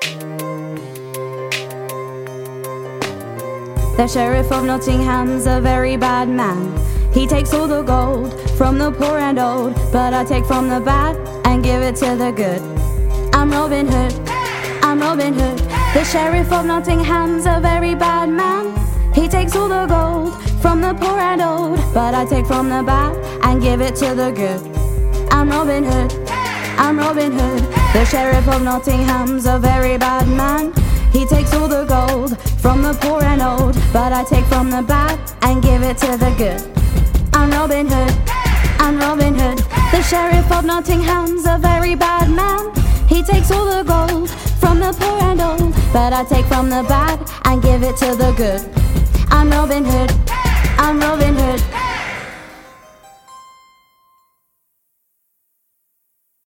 The Sheriff of Nottingham's a very bad man. He takes all the gold from the poor and old, but I take from the bad and give it to the good. I'm Robin Hood, I'm Robin Hood. The Sheriff of Nottingham's a very bad man. He takes all the gold from the poor and old, but I take from the bad and give it to the good. I'm Robin Hood, I'm Robin Hood. The Sheriff of Nottingham's a very bad man. He takes all the gold from the poor and old, but I take from the bad and give it to the good. I'm Robin Hood, I'm Robin Hood. The Sheriff of Nottingham's a very bad man. He takes all the gold from the poor and old, but I take from the bad and give it to the good. I'm Robin Hood, I'm Robin Hood.